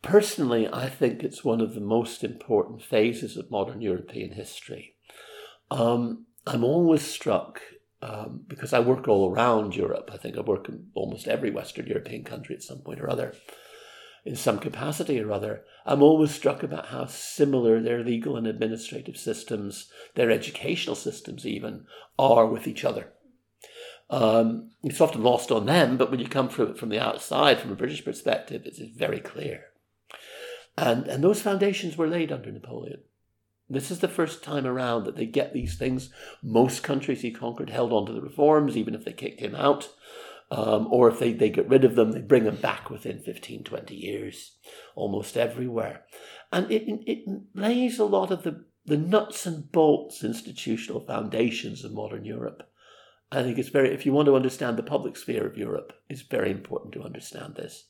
personally, I think it's one of the most important phases of modern European history. I'm always struck, because I work all around Europe. I think I work in almost every Western European country at some point or other, in some capacity or other. I'm always struck about how similar their legal and administrative systems, their educational systems even, are with each other. It's often lost on them, but when you come from the outside, from a British perspective, it's very clear. And those foundations were laid under Napoleon. This is the first time around that they get these things. Most countries he conquered held on to the reforms, even if they kicked him out. Or if they get rid of them, they bring them back within 15, 20 years, almost everywhere. And it lays a lot of the nuts and bolts institutional foundations of modern Europe. I think it's if you want to understand the public sphere of Europe, it's very important to understand this.